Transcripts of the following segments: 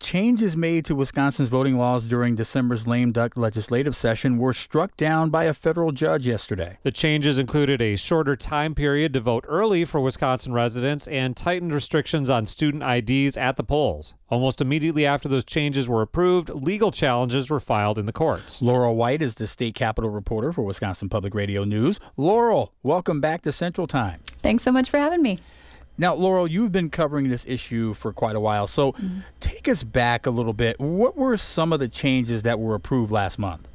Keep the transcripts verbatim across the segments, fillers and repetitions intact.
changes made to Wisconsin's voting laws during December's lame duck legislative session were struck down by a federal judge yesterday. The changes included a shorter time period to vote early for Wisconsin residents and tightened restrictions on student I Ds at the polls. Almost immediately after those changes were approved, legal challenges were filed in the courts. Laurel White is the state capitol reporter for Wisconsin Public Radio News. Laurel, welcome back to Central Time. Thanks so much for having me. Now, Laurel, you've been covering this issue for quite a while, so mm-hmm. take us back a little bit. What were some of the changes that were approved last month?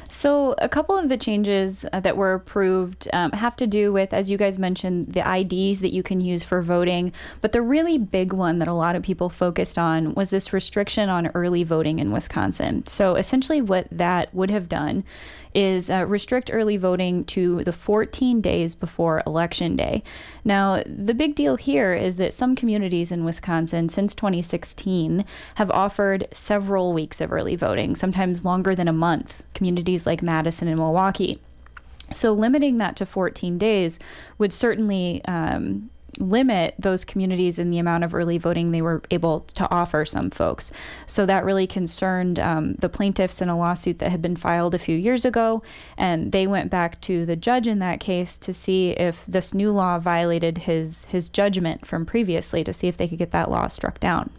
So a couple of the changes uh, that were approved um, have to do with, as you guys mentioned, the I Ds that you can use for voting. But the really big one that a lot of people focused on was this restriction on early voting in Wisconsin. So essentially what that would have done is uh, restrict early voting to the fourteen days before Election Day. Now, the big deal here is that some communities in Wisconsin since twenty sixteen have offered several weeks of early voting, sometimes longer than a month, communities like Madison and Milwaukee. So limiting that to fourteen days would certainly um, limit those communities in the amount of early voting they were able to offer some folks. So that really concerned um, the plaintiffs in a lawsuit that had been filed a few years ago, and they went back to the judge in that case to see if this new law violated his his judgment from previously, to see if they could get that law struck down.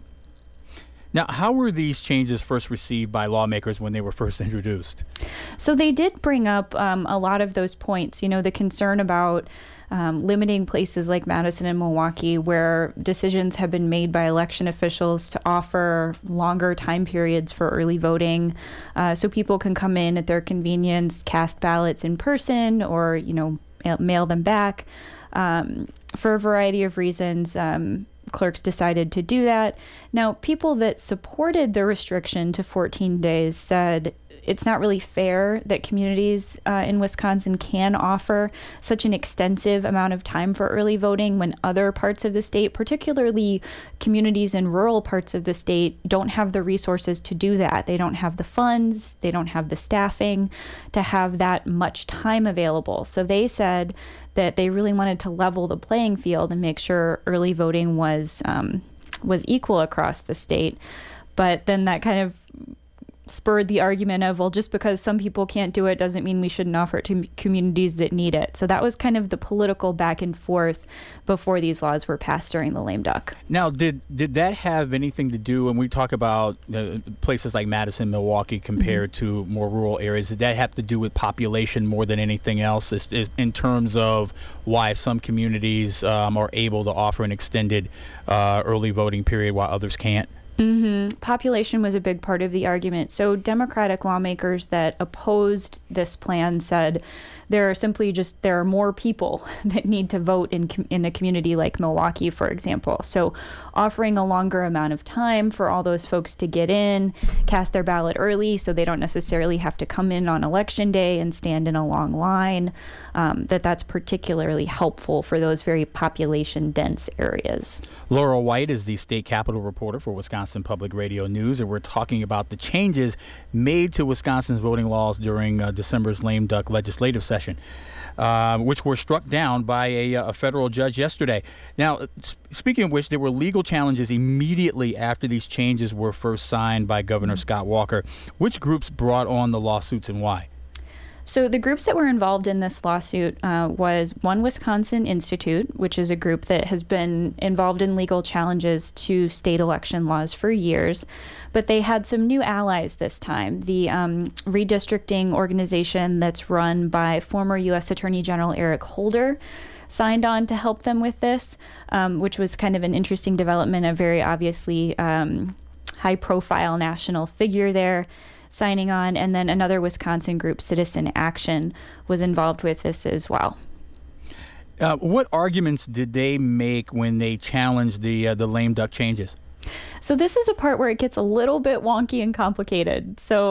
Now, how were these changes first received by lawmakers when they were first introduced? So they did bring up um, a lot of those points, you know, the concern about um, limiting places like Madison and Milwaukee where decisions have been made by election officials to offer longer time periods for early voting, uh, so people can come in at their convenience, cast ballots in person, or, you know, mail, mail them back. Um, for a variety of reasons, um, clerks decided to do that. Now, people that supported the restriction to fourteen days said it's not really fair that communities uh, in Wisconsin can offer such an extensive amount of time for early voting when other parts of the state, particularly communities in rural parts of the state, don't have the resources to do that. They don't have the funds, they don't have the staffing to have that much time available. So they said that they really wanted to level the playing field and make sure early voting was um, was equal across the state. But then that kind of spurred the argument of, well, just because some people can't do it doesn't mean we shouldn't offer it to communities that need it. So that was kind of the political back and forth before these laws were passed during the lame duck. Now, did did that have anything to do, when we talk about uh, places like Madison, Milwaukee compared mm-hmm. to more rural areas, did that have to do with population more than anything else, is, is in terms of why some communities um, are able to offer an extended uh, early voting period while others can't? Mm-hmm. Population was a big part of the argument. So Democratic lawmakers that opposed this plan said there are simply just, there are more people that need to vote in com- in a community like Milwaukee, for example. So offering a longer amount of time for all those folks to get in, cast their ballot early so they don't necessarily have to come in on election day and stand in a long line, um, that that's particularly helpful for those very population-dense areas. Laurel White is the state capitol reporter for Wisconsin Public Radio News, and we're talking about the changes made to Wisconsin's voting laws during uh, December's lame duck legislative session. Uh, which were struck down by a, a federal judge yesterday. Now, speaking of which, there were legal challenges immediately after these changes were first signed by Governor mm-hmm. Scott Walker. Which groups brought on the lawsuits and why? So the groups that were involved in this lawsuit uh, was One Wisconsin Institute, which is a group that has been involved in legal challenges to state election laws for years. But they had some new allies this time. The um, redistricting organization that's run by former U S Attorney General Eric Holder signed on to help them with this, um, which was kind of an interesting development, a very obviously um, high-profile national figure there signing on. And then another Wisconsin group, Citizen Action, was involved with this as well. Uh, what arguments did they make when they challenged the uh, the lame duck changes? So this is a part where it gets a little bit wonky and complicated. So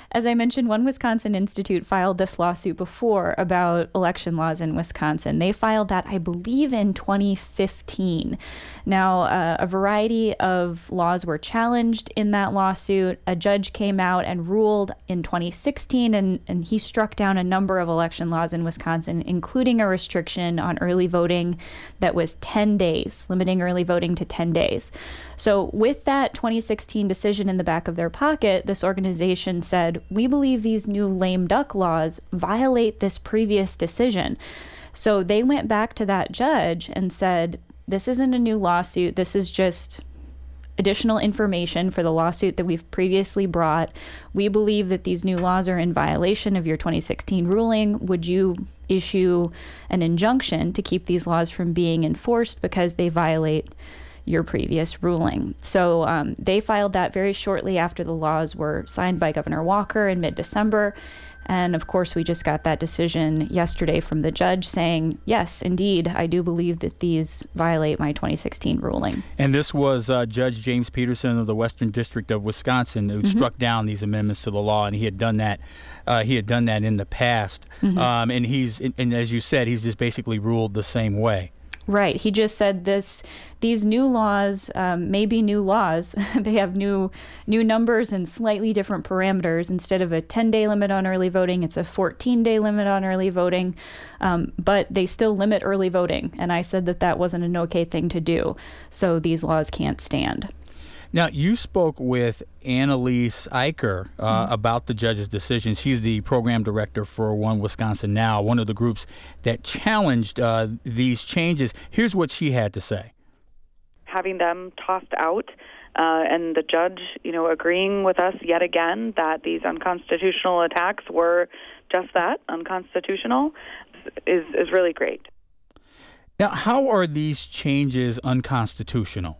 as I mentioned, One Wisconsin Institute filed this lawsuit before about election laws in Wisconsin. They filed that, I believe, in twenty fifteen. Now, uh, a variety of laws were challenged in that lawsuit. A judge came out and ruled in twenty sixteen, and, and he struck down a number of election laws in Wisconsin, including a restriction on early voting that was ten days, limiting early voting to ten days. So with that twenty sixteen decision in the back of their pocket, this organization said, we believe these new lame duck laws violate this previous decision. So they went back to that judge and said, this isn't a new lawsuit. This is just additional information for the lawsuit that we've previously brought. We believe that these new laws are in violation of your twenty sixteen ruling. Would you issue an injunction to keep these laws from being enforced because they violate your previous ruling? So um, they filed that very shortly after the laws were signed by Governor Walker in mid-December. And of course, we just got that decision yesterday from the judge saying, yes, indeed, I do believe that these violate my twenty sixteen ruling. And this was uh, Judge James Peterson of the Western District of Wisconsin who mm-hmm. struck down these amendments to the law, and he had done that. Uh, he had done that in the past, mm-hmm. um, and he's and as you said, he's just basically ruled the same way. Right. He just said this. These new laws um, may be new laws. They have new new numbers and slightly different parameters. Instead of a ten-day limit on early voting, it's a fourteen-day limit on early voting. Um, but they still limit early voting. And I said that that wasn't an okay thing to do. So these laws can't stand. Now, you spoke with Annalise Eicher uh, mm-hmm. about the judge's decision. She's the program director for One Wisconsin Now, one of the groups that challenged uh, these changes. Here's what she had to say. Having them tossed out uh, and the judge, you know, agreeing with us yet again that these unconstitutional attacks were just that, unconstitutional, is, is really great. Now, how are these changes unconstitutional?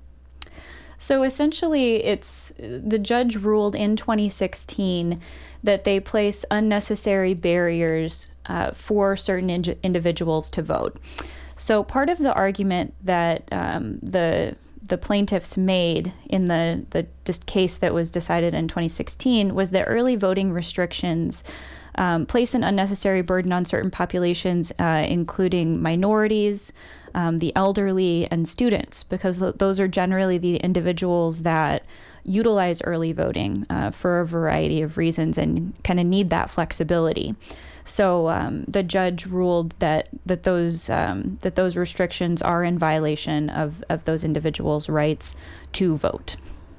So essentially, it's the judge ruled in twenty sixteen that they place unnecessary barriers uh, for certain in- individuals to vote. So part of the argument that um, the the plaintiffs made in the the dis- case that was decided in twenty sixteen was that early voting restrictions um, place an unnecessary burden on certain populations, uh, including minorities, Um, the elderly, and students, because those are generally the individuals that utilize early voting uh, for a variety of reasons and kind of need that flexibility. So um, the judge ruled that that those um, that those restrictions are in violation of, of those individuals' rights to vote.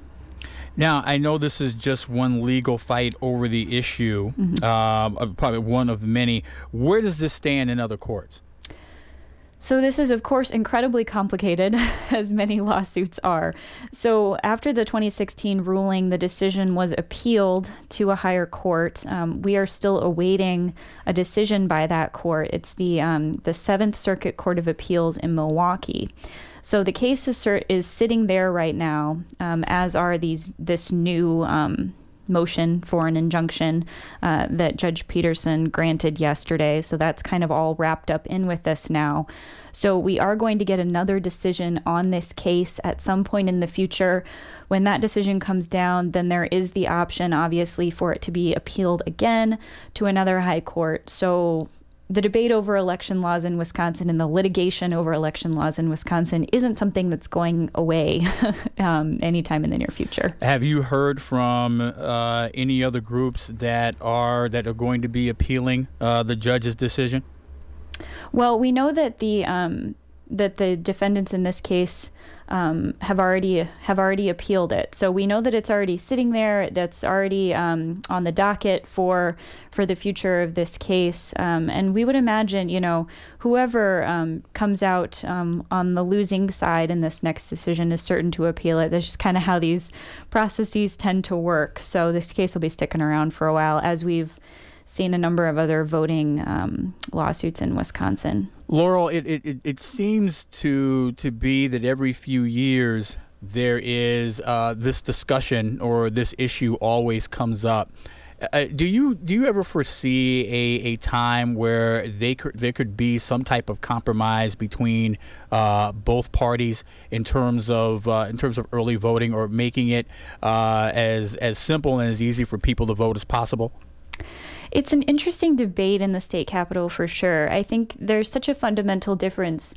Now, I know this is just one legal fight over the issue, mm-hmm. uh, probably one of many. Where does this stand in other courts? So this is, of course, incredibly complicated, as many lawsuits are. So after the twenty sixteen ruling, the decision was appealed to a higher court. Um, we are still awaiting a decision by that court. It's the um, the Seventh Circuit Court of Appeals in Milwaukee. So the case is, is sitting there right now, um, as are these this new um, motion for an injunction uh, that Judge Peterson granted yesterday. So that's kind of all wrapped up in with this now. So we are going to get another decision on this case at some point in the future. When that decision comes down, then there is the option, obviously, for it to be appealed again to another high court. So the debate over election laws in Wisconsin and the litigation over election laws in Wisconsin isn't something that's going away um, anytime in the near future. Have you heard from uh, any other groups that are that are going to be appealing uh, the judge's decision? Well, we know that the um, that the defendants in this case um, have already have already appealed it. So we know that it's already sitting there. That's already um, on the docket for for the future of this case. Um, and we would imagine, you know, whoever um, comes out um, on the losing side in this next decision is certain to appeal it. That's just kind of how these processes tend to work. So this case will be sticking around for a while, as we've seen a number of other voting um, lawsuits in Wisconsin. Laurel, it, it, it seems to to be that every few years there is uh, this discussion or this issue always comes up. Uh, do you do you ever foresee a, a time where they could, there could be some type of compromise between uh, both parties in terms of uh, in terms of early voting, or making it uh, as as simple and as easy for people to vote as possible? It's an interesting debate in the state capitol for sure. I think there's such a fundamental difference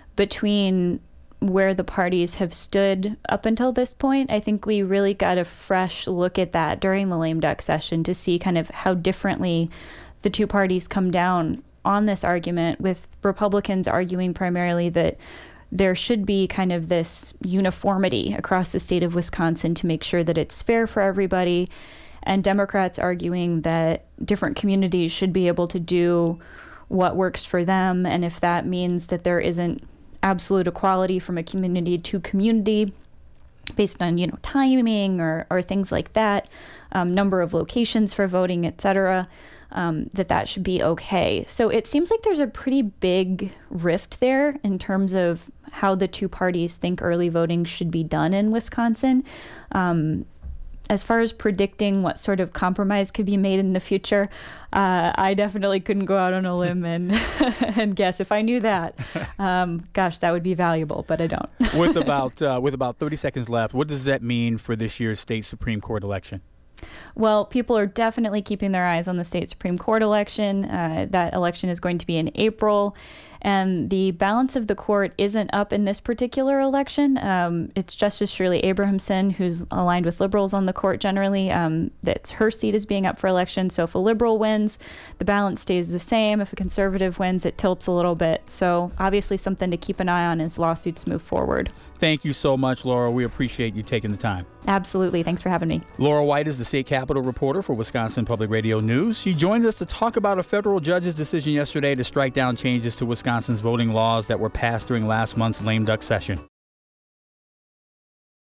between where the parties have stood up until this point. I think we really got a fresh look at that during the lame duck session to see kind of how differently the two parties come down on this argument, with Republicans arguing primarily that there should be kind of this uniformity across the state of Wisconsin to make sure that it's fair for everybody, and Democrats arguing that different communities should be able to do what works for them, and if that means that there isn't absolute equality from a community to community based on, you know, timing or, or things like that, um, number of locations for voting, et cetera, um, that that should be okay. So it seems like there's a pretty big rift there in terms of how the two parties think early voting should be done in Wisconsin. Um, As far as predicting what sort of compromise could be made in the future, uh, I definitely couldn't go out on a limb and and guess. If I knew that, um, gosh, that would be valuable, but I don't. with about uh, with about thirty seconds left, what does that mean for this year's state Supreme Court election? Well, people are definitely keeping their eyes on the state Supreme Court election. Uh, that election is going to be in April. And the balance of the court isn't up in this particular election. Um, it's Justice Shirley Abrahamson, who's aligned with liberals on the court generally. Um, that's her seat is being up for election. So if a liberal wins, the balance stays the same. If a conservative wins, it tilts a little bit. So obviously something to keep an eye on as lawsuits move forward. Thank you so much, Laura. We appreciate you taking the time. Absolutely. Thanks for having me. Laura White is the state capitol reporter for Wisconsin Public Radio News. She joined us to talk about a federal judge's decision yesterday to strike down changes to Wisconsin's voting laws that were passed during last month's lame duck session.